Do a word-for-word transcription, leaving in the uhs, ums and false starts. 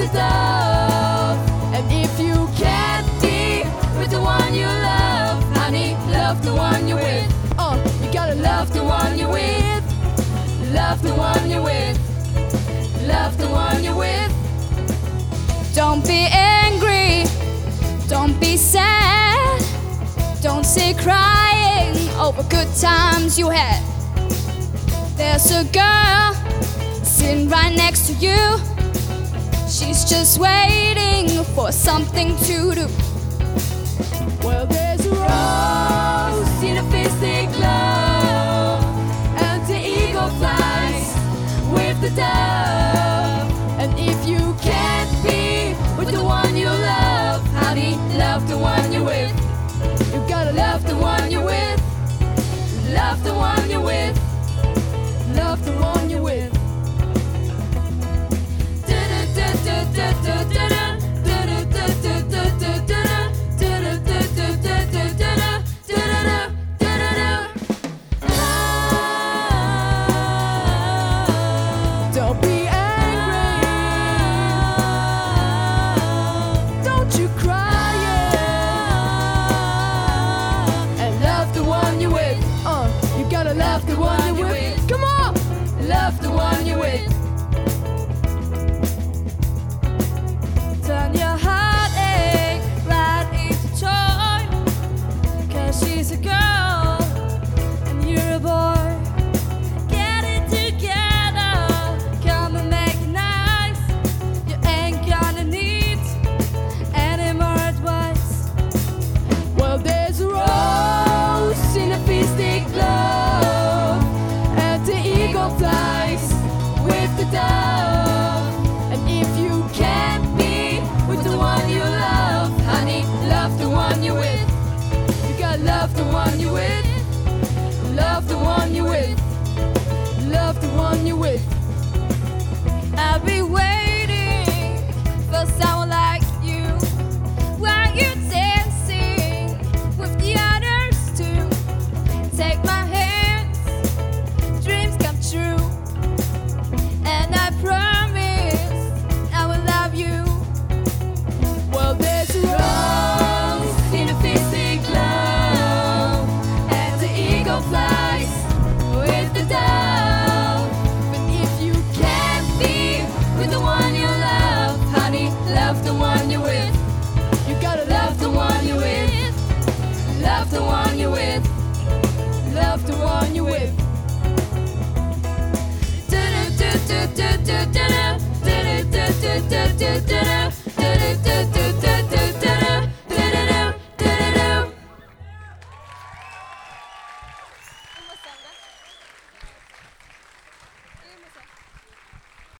the dove. And if you can't be with the one you love, honey, love the one you're with. Oh, you gotta love the one you're with. Love the one you're with. Love the one you're with. Don't be angry, don't be sad, don't sit crying over good times you had. There's a girl sitting right next to you. She's just waiting for something to do. Well, there's a rose in a fistic glove, and the eagle flies with the dove. And if you can't be with the one you love, honey, love the one you're with. You gotta love the one you're with. Love the one you're with. Love the one you're with. Don't be angry, don't you cry, yeah. And love the one you're with. Uh, you gotta love the one you're with. Come on, love the one you're with. Turn your heartache right into joy, 'cause she's a girl and you're a boy. Get it together, come and make it nice. You ain't gonna need any more advice. Well, there's a rose in a fistic glove, and the eagle flies with the dove. And if you can't be with the one you love, honey, love the one you're with. You gotta love the one you're with. Love the one you're with. Love the one you're with. I'll be waiting for someone like you while you're dancing with the others too. Take my hands, dreams come true, and I promise I will love you. Well, there's a rose in a fistic glove, and the eagle flies with the dove. But if you can't be with the one you love, honey, love the one you're with. You gotta love the one you're with. Love the one you're with.